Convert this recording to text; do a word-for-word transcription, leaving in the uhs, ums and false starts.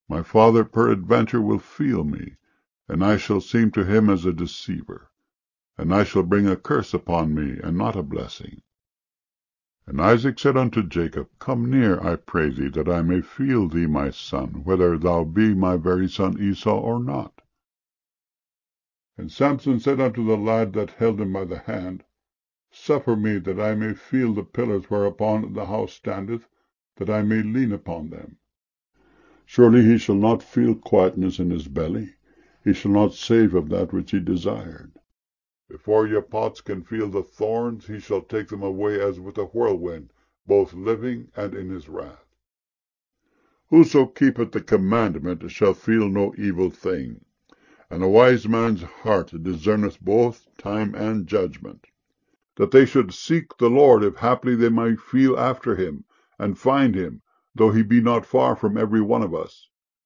My father peradventure will feel me, and I shall seem to him as a deceiver, and I shall bring a curse upon me, and not a blessing. And Isaac said unto Jacob, Come near, I pray thee, that I may feel thee, my son, whether thou be my very son Esau or not. And Samson said unto the lad that held him by the hand, Suffer me that I may feel the pillars whereupon the house standeth, that I may lean upon them. Surely he shall not feel quietness in his belly, he shall not save of that which he desired. Before your pots can feel the thorns, he shall take them away as with a whirlwind, both living and in his wrath. Whoso keepeth the commandment shall feel no evil thing, and a wise man's heart discerneth both time and judgment. That they should seek the Lord, if haply they might feel after him, and find him, though he be not far from every one of us.